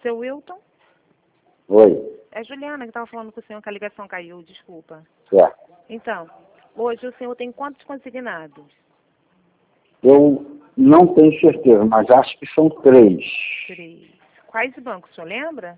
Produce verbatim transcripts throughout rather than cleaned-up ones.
Seu Wilton? Oi. É Juliana que estava falando com o senhor que a ligação caiu, desculpa. Certo. Então, hoje o senhor tem quantos consignados? Eu não tenho certeza, mas acho que são três. Três. Quais bancos, o senhor lembra?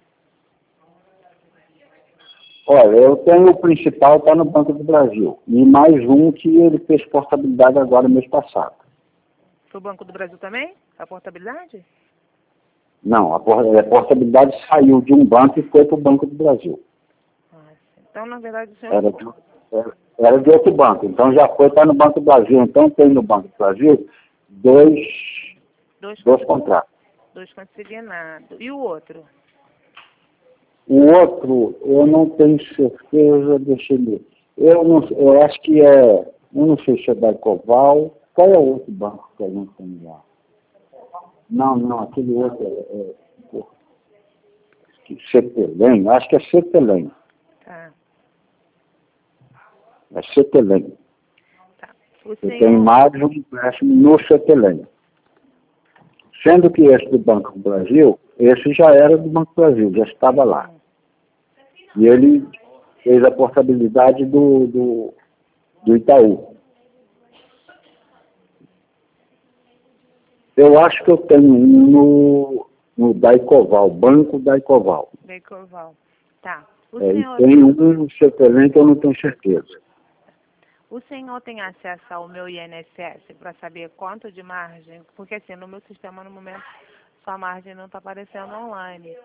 Olha, eu tenho o principal, está no Banco do Brasil. E mais um que ele fez portabilidade agora, mês passado. Foi o Banco do Brasil também? A portabilidade? Não, a por- a portabilidade saiu de um banco e foi para o Banco do Brasil. Ah, sim. Então, na verdade, o senhor... Era de, era, era de outro banco, então já foi para no Banco do Brasil. Então tem no Banco do Brasil dois, Dois, dois contratos. Dois consignados. E o outro? O outro, eu não tenho certeza, deixa eu ver. Eu, não, eu acho que é, eu não sei se é da Ecoval. Qual é o outro banco que a gente tem lá? Não, não, aquele outro é, é pô, Cetelem, acho que é Cetelem. Tá. É Cetelem. Tá. O Eu senhor... tenho mais um empréstimo no Cetelem. Sendo que esse do Banco do Brasil, esse já era do Banco do Brasil, já estava lá. E ele fez a portabilidade do, do, do Itaú. Eu acho que eu tenho um no, no Daicoval, Banco Daicoval. Daicoval. Tá. O É, senhor... e tem um no Cetelem que eu não tenho certeza. O senhor tem acesso ao meu I N S S para saber quanto de margem? Porque assim, no meu sistema, no momento, sua margem não está aparecendo online.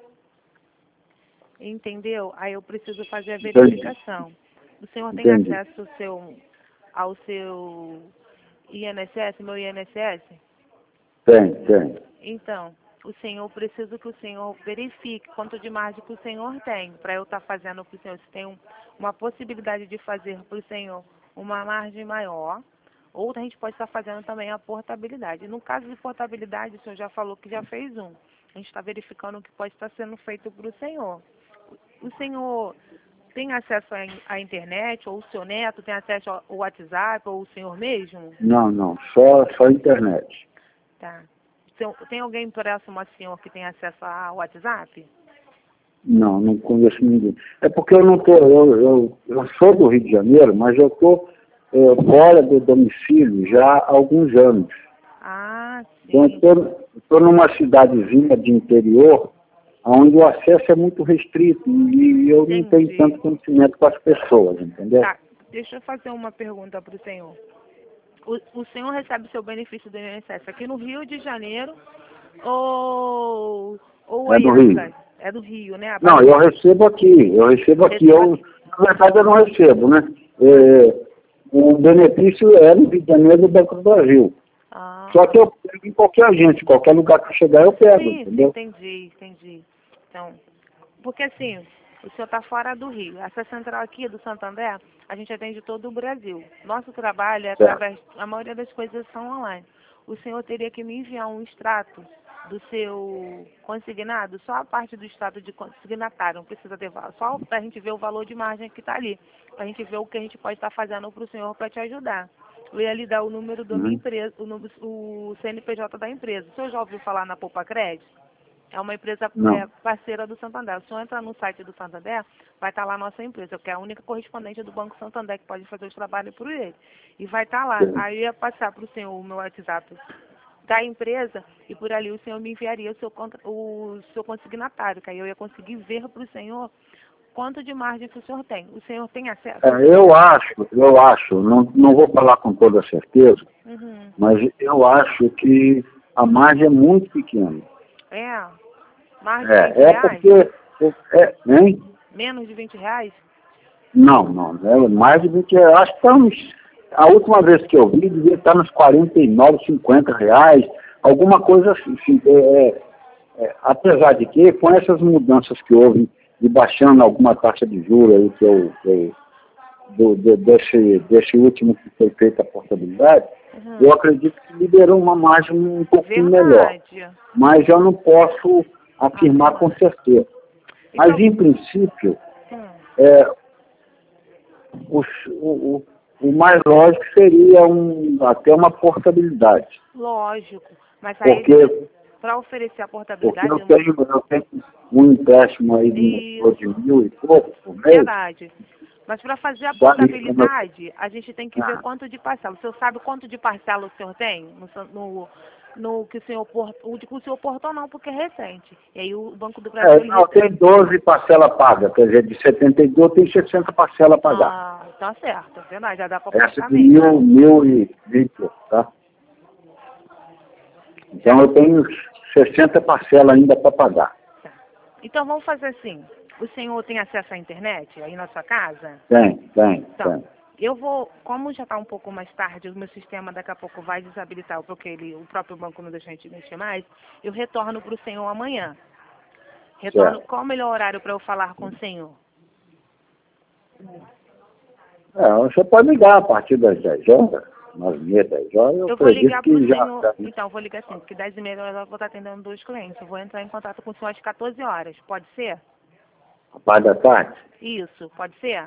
Entendeu? Aí eu preciso fazer a verificação. O senhor tem Entendi. acesso ao seu, ao seu I N S S, meu I N S S? Tem, tem. Então, o senhor, eu preciso que o senhor verifique quanto de margem que o senhor tem, para eu estar fazendo para o senhor, se tem um, uma possibilidade de fazer para o senhor uma margem maior, ou a gente pode estar fazendo também a portabilidade. No caso de portabilidade, o senhor já falou que já fez um. A gente está verificando o que pode estar sendo feito para o senhor. O senhor tem acesso à à internet, ou o seu neto tem acesso ao WhatsApp, ou o senhor mesmo? Não, não, só, só internet. Tá. Tem- Tem alguém próximo ao senhor que tem acesso ao WhatsApp? Não, não conheço ninguém. É porque eu não tô, eu, eu, eu sou do Rio de Janeiro, mas eu estou fora do domicílio já há alguns anos. Ah, Então sim. eu estou numa cidadezinha de interior, onde o acesso é muito restrito e eu não tenho Entendi. tanto conhecimento com as pessoas, entendeu? Tá. Deixa eu fazer uma pergunta para o senhor. O, o senhor recebe seu benefício do I N S S aqui no Rio de Janeiro ou, ou É aí do na Rio. cidade? É do Rio, né? A Não, base- eu recebo aqui, eu recebo aqui. Recebo Eu, na verdade eu não recebo, né? É, o benefício é no Rio de Janeiro do Banco do Brasil. Ah, Só que eu pego em qualquer agente, qualquer lugar que eu chegar eu pego, sim, sim, entendeu? entendi, entendi. Então, porque assim, o senhor está fora do Rio. Essa central aqui do Santander, a gente atende todo o Brasil. Nosso trabalho é Certo. através, a maioria das coisas são online. O senhor teria que me enviar um extrato do seu consignado, só a parte do extrato de consignatário, não precisa ter valor, só para a gente ver o valor de margem que está ali, para a gente ver o que a gente pode estar fazendo para o senhor para te ajudar. Eu ia lhe dar o número da minha Uhum. empresa, o, número- o C N P J da empresa. O senhor já ouviu falar na Poupa Crédito? É uma empresa Não. é, parceira do Santander. O senhor entra no site do Santander, vai estar lá a nossa empresa, que é a única correspondente do Banco Santander que pode fazer os trabalhos por ele. E vai estar lá. Sim. Aí eu ia passar para o senhor o meu WhatsApp da empresa e por ali o senhor me enviaria o seu, contra- o seu consignatário, que aí eu ia conseguir ver para o senhor quanto de margem que o senhor tem. O senhor tem acesso? É, eu acho, eu acho, não, não vou falar com toda certeza, Uhum. mas eu acho que a margem é muito pequena. É. Mais de vinte É, é reais? porque... É, hein? Menos de vinte reais? Não, não, é mais do que... Acho que está uns... A última vez que eu vi, devia estar nos quarenta e nove, cinquenta reais, alguma coisa assim. assim, é, é, é, apesar de que, com essas mudanças que houve, de baixando alguma taxa de juros aí, que eu, que eu do, do, desse, desse último que foi feita a portabilidade, Uhum. eu acredito que liberou uma margem um pouquinho melhor. Verdade. Mas eu não posso afirmar com certeza. Mas, Então, em princípio, hum, é, o, o, o mais lógico seria um, até uma portabilidade. lógico. Mas aí Porque para oferecer a Porque portabilidade... eu tenho, eu tenho um empréstimo aí de, um de mil e pouco por mês. Verdade. Mas para fazer a portabilidade, a gente tem que ver Ah. quanto de parcela. O senhor sabe quanto de parcela o senhor tem? No, no, no que o senhor portou, o de que o senhor portou não, porque é recente. E aí o Banco do Brasil... É, não, tem doze parcelas pagas, quer dizer, de setenta e dois tem sessenta parcelas a pagar. Ah, tá certo, é verdade, já dá para Essa passar de mesmo. mil, mil e vinte, tá? Então eu tenho sessenta parcelas ainda para pagar. Tá. Então vamos fazer assim. O senhor tem acesso à internet aí na sua casa? Tem, tem, Então, tem. eu vou, como já está um pouco mais tarde, o meu sistema daqui a pouco vai desabilitar, porque ele, o próprio banco não deixa a gente mexer mais, eu retorno para o senhor amanhã. Retorno, Certo. qual o melhor horário para eu falar com o senhor? É, você pode ligar a partir das dez horas, nove e meia, dez horas, eu, Eu vou acredito ligar para o que já... senhor, já... então, eu vou ligar assim, porque dez e meia eu vou estar atendendo dois clientes. Eu vou entrar em contato com o senhor às quatorze horas, pode ser? A parte da tarde? Isso, pode ser?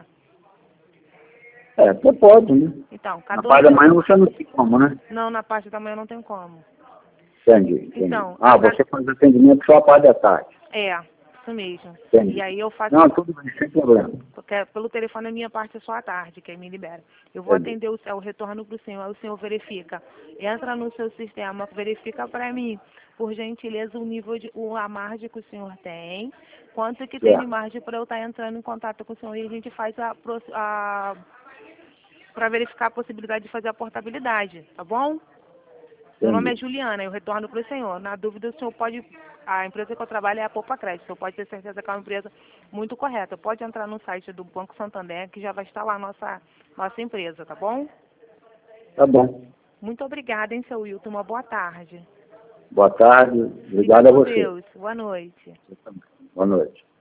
É, você pode, né? Então, Na quatorze... parte da manhã você não tem como, né? Não, na parte da manhã não tem como. Entendi, entendi. Então, Ah, na- você faz atendimento só a parte da tarde. é, isso mesmo. Entendi. E aí eu faço... Não, tudo bem, sem problema. Porque pelo telefone a minha parte é só à tarde, que aí me libera. Eu vou Entendi. atender o, o retorno para o senhor, aí o senhor verifica. Entra no seu sistema, verifica para mim, por gentileza, o nível de o, a margem que o senhor tem, quanto que tem de Certo. margem para eu estar entrando em contato com o senhor e a gente faz a, a para verificar a possibilidade de fazer a portabilidade, tá bom? Meu nome é Entendi. Juliana, eu retorno para o senhor. Na dúvida, o senhor pode... A empresa que eu trabalho é a Poupa Crédito. O senhor pode ter certeza que é uma empresa muito correta. Pode entrar no site do Banco Santander, que já vai estar lá a nossa, nossa empresa, tá bom? Tá bom. Muito obrigada, hein, seu Wilton. Uma boa tarde. Boa tarde. Fica Obrigado a com você. Deus. Boa noite. Você também. Boa noite.